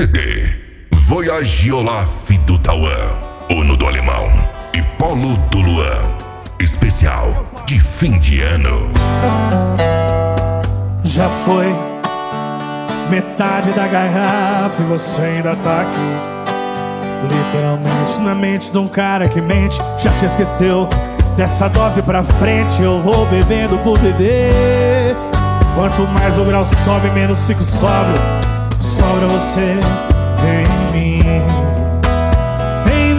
CD Voyage Olaf do Tauan, Uno do Alemão e Polo do Luan. Especial de fim de ano. Já foi metade da garrafa e você ainda tá aqui. Literalmente na mente de um cara que mente. Já te esqueceu. Dessa dose pra frente eu vou bebendo por beber. Quanto mais o grau sobe, menos fico sóbrio. Sobra você em mim, em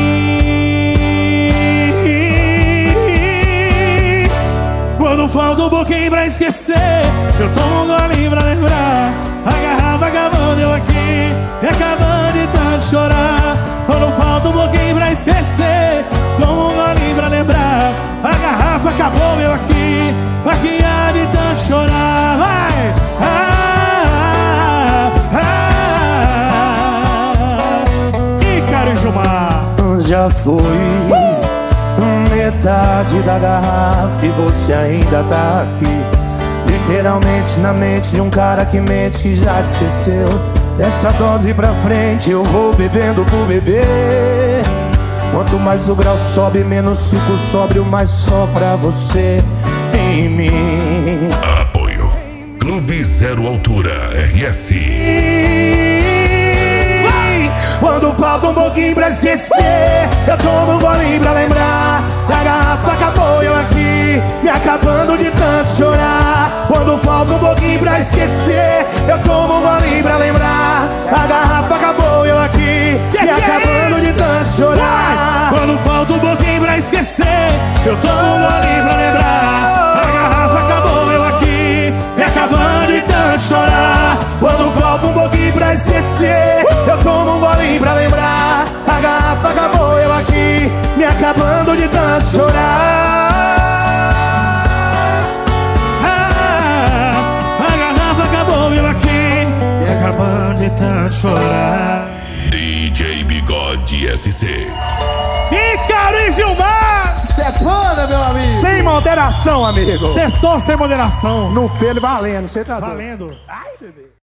mim. Quando falta um pouquinho pra esquecer, eu tomo um golinho pra lembrar. A garrafa acabando, eu aqui, e acabando de tanto chorar. Quando falta um pouquinho pra esquecer, tomo um golinho pra lembrar. A garrafa acabou, eu aqui, há de tanto chorar. Vai! Já foi metade da garrafa e você ainda tá aqui. Literalmente na mente de um cara que mente, que já te esqueceu. Dessa dose pra frente eu vou bebendo por beber. Quanto mais o grau sobe, menos fico sóbrio, mais só pra você em mim. Apoio Clube Zero Altura RS. Quando falta um pouquinho pra esquecer, eu tomo um golinho pra lembrar. A garrafa acabou, eu aqui, me acabando de tanto chorar. Quando falta um pouquinho pra esquecer, eu tomo um golinho pra lembrar. A garrafa acabou, eu aqui, me acabando de tanto chorar. Quando falta um pouquinho pra esquecer, eu tomo um golinho pra lembrar. A garrafa acabou, eu aqui, me acabando de tanto chorar. Quando falta um pouquinho pra esquecer, eu tomo um golinho pra lembrar. A garrafa acabou, eu aqui, me acabando de tanto chorar. A garrafa acabou, eu aqui, me acabando de tanto chorar. DJ Bigode SC. Ícaro e Gilmar! Cê é panda, meu amigo! Sem moderação, amigo. Sextou sem moderação. No pelo valendo, cê tá doido. Valendo. Ai, bebê.